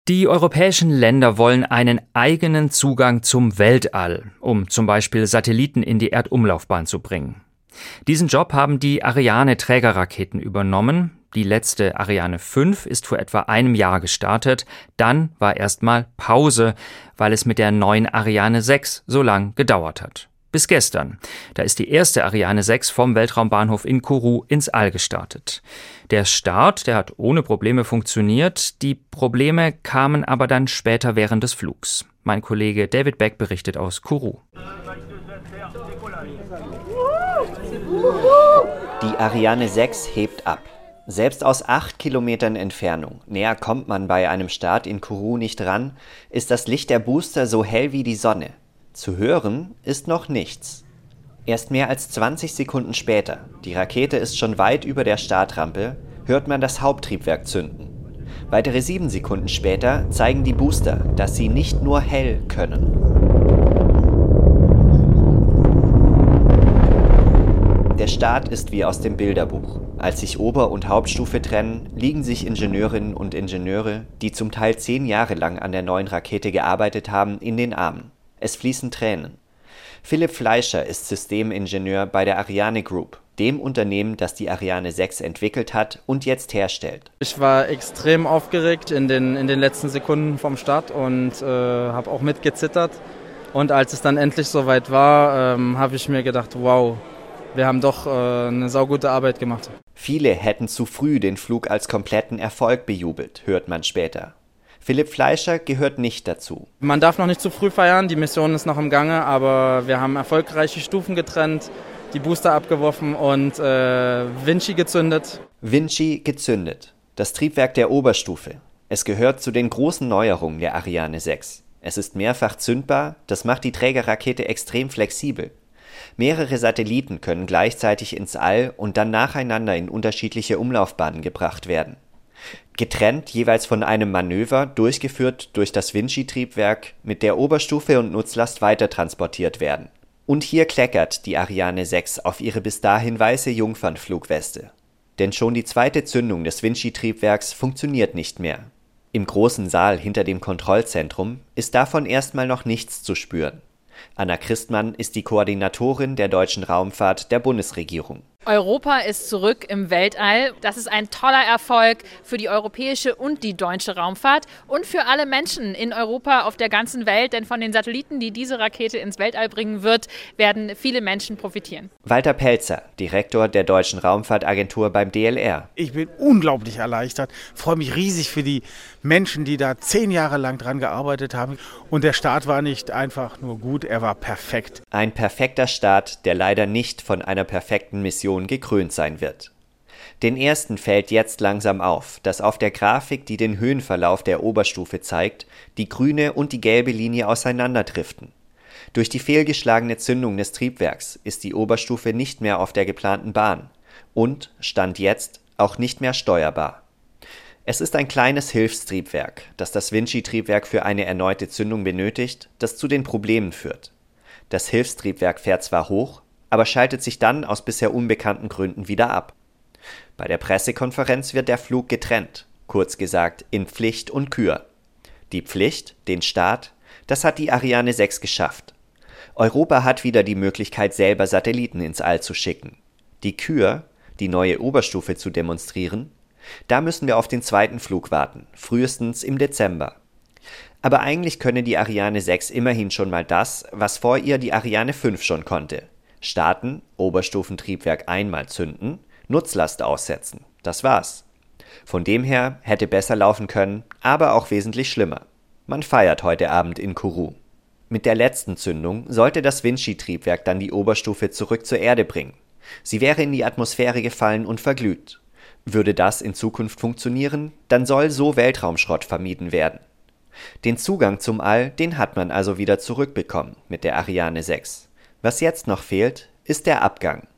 Die europäischen Länder wollen einen eigenen Zugang zum Weltall, um zum Beispiel Satelliten in die Erdumlaufbahn zu bringen. Diesen Job haben die Ariane-Trägerraketen übernommen. Die letzte Ariane 5 ist vor etwa einem Jahr gestartet. Dann war erstmal Pause, weil es mit der neuen Ariane 6 so lang gedauert hat. Bis gestern. Da ist die erste Ariane 6 vom Weltraumbahnhof in Kourou ins All gestartet. Der Start, der hat ohne Probleme funktioniert. Die Probleme kamen aber dann später während des Flugs. Mein Kollege David Beck berichtet aus Kourou. Die Ariane 6 hebt ab. Selbst aus 8 Kilometern Entfernung, näher kommt man bei einem Start in Kourou nicht ran, ist das Licht der Booster so hell wie die Sonne. Zu hören ist noch nichts. Erst mehr als 20 Sekunden später, die Rakete ist schon weit über der Startrampe, hört man das Haupttriebwerk zünden. Weitere 7 Sekunden später zeigen die Booster, dass sie nicht nur hell können. Der Start ist wie aus dem Bilderbuch. Als sich Ober- und Hauptstufe trennen, liegen sich Ingenieurinnen und Ingenieure, die zum Teil 10 Jahre lang an der neuen Rakete gearbeitet haben, in den Armen. Es fließen Tränen. Philipp Fleischer ist Systemingenieur bei der Ariane Group, dem Unternehmen, das die Ariane 6 entwickelt hat und jetzt herstellt. Ich war extrem aufgeregt in den letzten Sekunden vom Start und habe auch mitgezittert. Und als es dann endlich soweit war, habe ich mir gedacht, wow, wir haben doch eine saugute Arbeit gemacht. Viele hätten zu früh den Flug als kompletten Erfolg bejubelt, hört man später. Philipp Fleischer gehört nicht dazu. Man darf noch nicht zu früh feiern, die Mission ist noch im Gange, aber wir haben erfolgreiche Stufen getrennt, die Booster abgeworfen und Vinci gezündet. Vinci gezündet, das Triebwerk der Oberstufe. Es gehört zu den großen Neuerungen der Ariane 6. Es ist mehrfach zündbar, das macht die Trägerrakete extrem flexibel. Mehrere Satelliten können gleichzeitig ins All und dann nacheinander in unterschiedliche Umlaufbahnen gebracht werden. Getrennt jeweils von einem Manöver, durchgeführt durch das Vinci-Triebwerk, mit der Oberstufe und Nutzlast weitertransportiert werden. Und hier kleckert die Ariane 6 auf ihre bis dahin weiße Jungfernflugweste. Denn schon die zweite Zündung des Vinci-Triebwerks funktioniert nicht mehr. Im großen Saal hinter dem Kontrollzentrum ist davon erstmal noch nichts zu spüren. Anna Christmann ist die Koordinatorin der deutschen Raumfahrt der Bundesregierung. Europa ist zurück im Weltall. Das ist ein toller Erfolg für die europäische und die deutsche Raumfahrt und für alle Menschen in Europa, auf der ganzen Welt. Denn von den Satelliten, die diese Rakete ins Weltall bringen wird, werden viele Menschen profitieren. Walter Pelzer, Direktor der Deutschen Raumfahrtagentur beim DLR. Ich bin unglaublich erleichtert, freue mich riesig für die Menschen, die da 10 Jahre lang dran gearbeitet haben. Und der Start war nicht einfach nur gut, er war perfekt. Ein perfekter Start, der leider nicht von einer perfekten Mission gekrönt sein wird. Den ersten fällt jetzt langsam auf, dass auf der Grafik, die den Höhenverlauf der Oberstufe zeigt, die grüne und die gelbe Linie auseinanderdriften. Durch die fehlgeschlagene Zündung des Triebwerks ist die Oberstufe nicht mehr auf der geplanten Bahn und, Stand jetzt, auch nicht mehr steuerbar. Es ist ein kleines Hilfstriebwerk, das das Vinci-Triebwerk für eine erneute Zündung benötigt, das zu den Problemen führt. Das Hilfstriebwerk fährt zwar hoch, aber schaltet sich dann aus bisher unbekannten Gründen wieder ab. Bei der Pressekonferenz wird der Flug getrennt, kurz gesagt in Pflicht und Kür. Die Pflicht, den Start, das hat die Ariane 6 geschafft. Europa hat wieder die Möglichkeit, selber Satelliten ins All zu schicken. Die Kür, die neue Oberstufe zu demonstrieren, da müssen wir auf den zweiten Flug warten, frühestens im Dezember. Aber eigentlich könne die Ariane 6 immerhin schon mal das, was vor ihr die Ariane 5 schon konnte. Starten, Oberstufentriebwerk einmal zünden, Nutzlast aussetzen. Das war's. Von dem her hätte besser laufen können, aber auch wesentlich schlimmer. Man feiert heute Abend in Kourou. Mit der letzten Zündung sollte das Vinci-Triebwerk dann die Oberstufe zurück zur Erde bringen. Sie wäre in die Atmosphäre gefallen und verglüht. Würde das in Zukunft funktionieren, dann soll so Weltraumschrott vermieden werden. Den Zugang zum All, den hat man also wieder zurückbekommen mit der Ariane 6. Was jetzt noch fehlt, ist der Abgang.